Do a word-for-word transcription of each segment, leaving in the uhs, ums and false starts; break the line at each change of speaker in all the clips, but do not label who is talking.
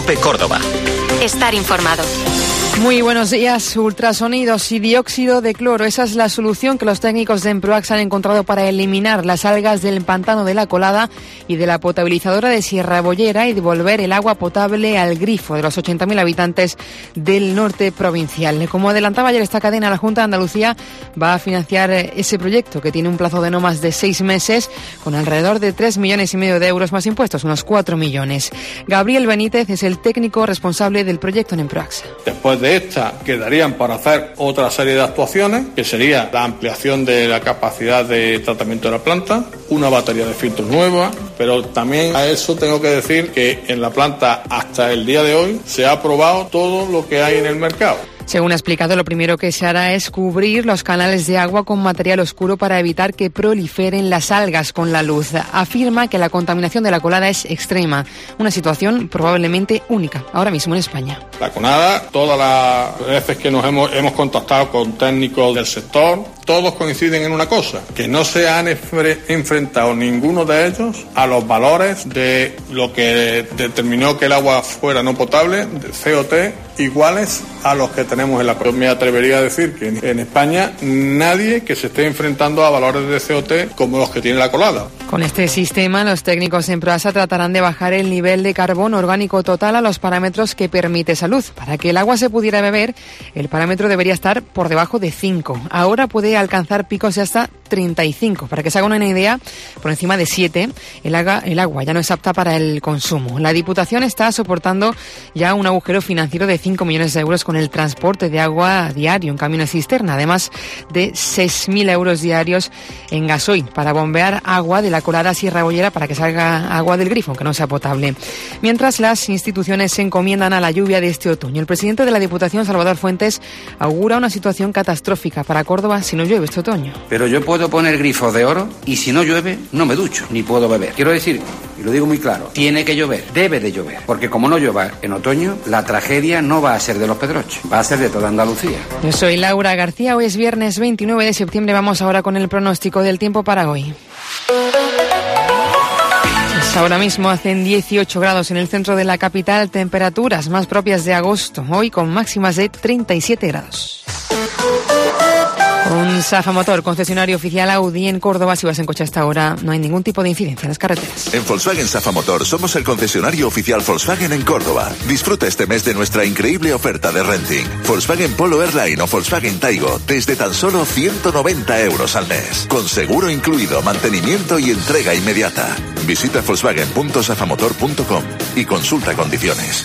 COPE Córdoba.
Estar informado.
Muy buenos días. Ultrasonidos y dióxido de cloro. Esa es la solución que los técnicos de Emproax han encontrado para eliminar las algas del pantano de La Colada y de la potabilizadora de Sierra Bollera y devolver el agua potable al grifo de los ochenta mil habitantes del norte provincial. Como adelantaba ayer esta cadena, la Junta de Andalucía va a financiar ese proyecto que tiene un plazo de no más de seis meses con alrededor de tres millones y medio de euros más impuestos, unos cuatro millones. Gabriel Benítez es el técnico responsable del proyecto en Emproax.
Después de esta quedarían para hacer otra serie de actuaciones, que sería la ampliación de la capacidad de tratamiento de la planta, una batería de filtros nueva, pero también a eso tengo que decir que en la planta hasta el día de hoy se ha probado todo lo que hay en el mercado.
Según ha explicado, lo primero que se hará es cubrir los canales de agua con material oscuro para evitar que proliferen las algas con la luz. Afirma que la contaminación de La Colada es extrema, una situación probablemente única ahora mismo en España.
La Conada, todas las veces que nos hemos, hemos contactado con técnicos del sector, todos coinciden en una cosa, que no se han enfrentado ninguno de ellos a los valores de lo que determinó que el agua fuera no potable, de C O T, iguales a los que tenemos en la Conada. Me atrevería a decir que en España nadie que se esté enfrentando a valores de C O T como los que tiene La Colada.
Con este sistema, los técnicos en Proasa tratarán de bajar el nivel de carbono orgánico total a los parámetros que permite Salud. Para que el agua se pudiera beber, el parámetro debería estar por debajo de cinco. Ahora puede alcanzar picos de hasta treinta y cinco. Para que se haga una idea, por encima de siete, el agua, el agua ya no es apta para el consumo. La Diputación está soportando ya un agujero financiero de cinco millones de euros con el transporte de agua diario en camiones cisterna, además de seis mil euros diarios en gasoil para bombear agua de La Colada a Sierra Bollera para que salga agua del grifo, aunque no sea potable. Mientras las instituciones se encomiendan a la lluvia de este otoño, el presidente de la Diputación, Salvador Fuentes, augura una situación catastrófica para Córdoba si no llueve este otoño.
Pero yo puedo poner grifos de oro y si no llueve, no me ducho, ni puedo beber. Quiero decir, y lo digo muy claro, tiene que llover, debe de llover, porque como no llueva en otoño, la tragedia no va a ser de los Pedroches, va a ser de toda Andalucía.
Yo soy Laura García, hoy es viernes veintinueve de septiembre, vamos ahora con el pronóstico del tiempo para hoy. Ahora mismo hacen dieciocho grados en el centro de la capital, temperaturas más propias de agosto, hoy con máximas de treinta y siete grados. Un Safa Motor, concesionario oficial Audi en Córdoba. Si vas en coche hasta ahora, no hay ningún tipo de incidencia en las carreteras.
En Volkswagen Safa Motor somos el concesionario oficial Volkswagen en Córdoba. Disfruta este mes de nuestra increíble oferta de renting. Volkswagen Polo Airline o Volkswagen Taigo desde tan solo ciento noventa euros al mes. Con seguro incluido, mantenimiento y entrega inmediata. Visita volkswagen punto safamotor punto com y consulta condiciones.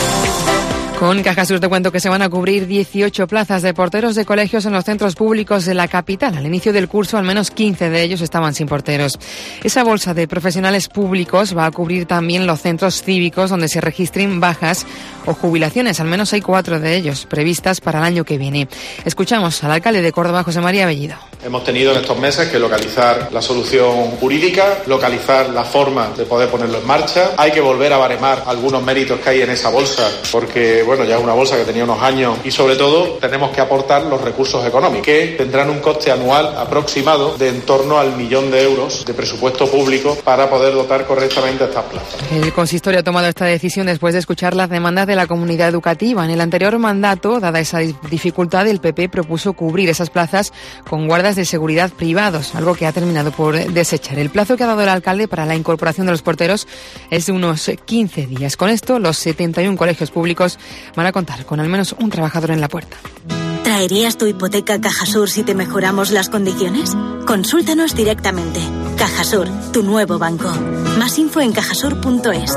Con Cajasur te cuento que se van a cubrir dieciocho plazas de porteros de colegios en los centros públicos de la capital. Al inicio del curso, al menos quince de ellos estaban sin porteros. Esa bolsa de profesionales públicos va a cubrir también los centros cívicos donde se registren bajas o jubilaciones. Al menos hay cuatro de ellos previstas para el año que viene. Escuchamos al alcalde de Córdoba, José María Bellido.
Hemos tenido en estos meses que localizar la solución jurídica, localizar la forma de poder ponerlo en marcha. Hay que volver a baremar algunos méritos que hay en esa bolsa, porque bueno, ya es una bolsa que tenía unos años y sobre todo tenemos que aportar los recursos económicos, que tendrán un coste anual aproximado de en torno al millón de euros de presupuesto público para poder dotar correctamente estas plazas.
El consistorio ha tomado esta decisión después de escuchar las demandas de la comunidad educativa. En el anterior mandato, dada esa dificultad, el P P propuso cubrir esas plazas con guardas de seguridad privados, algo que ha terminado por desechar. El plazo que ha dado el alcalde para la incorporación de los porteros es de unos quince días. Con esto, los setenta y uno colegios públicos van a contar con al menos un trabajador en la puerta.
¿Traerías tu hipoteca a Cajasur si te mejoramos las condiciones? Consúltanos directamente. Cajasur, tu nuevo banco. Más info en cajasur punto es.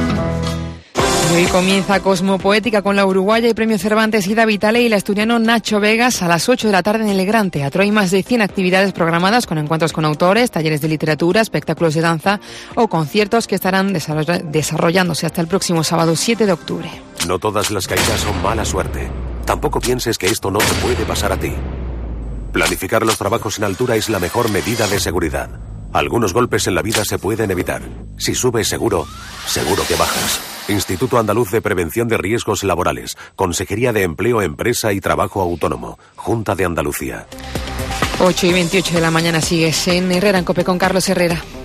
Hoy comienza Cosmopoética con la uruguaya y Premio Cervantes Ida Vitale y el asturiano Nacho Vegas a las ocho de la tarde en el Gran Teatro. Hay más de cien actividades programadas con encuentros con autores, talleres de literatura, espectáculos de danza o conciertos que estarán desarrollándose hasta el próximo sábado siete de octubre.
No todas las caídas son mala suerte. Tampoco pienses que esto no te puede pasar a ti. Planificar los trabajos en altura es la mejor medida de seguridad. Algunos golpes en la vida se pueden evitar. Si subes seguro, seguro que bajas. Instituto Andaluz de Prevención de Riesgos Laborales. Consejería de Empleo, Empresa y Trabajo Autónomo. Junta de Andalucía.
ocho y veintiocho de la mañana sigues en Herrera en COPE con Carlos Herrera.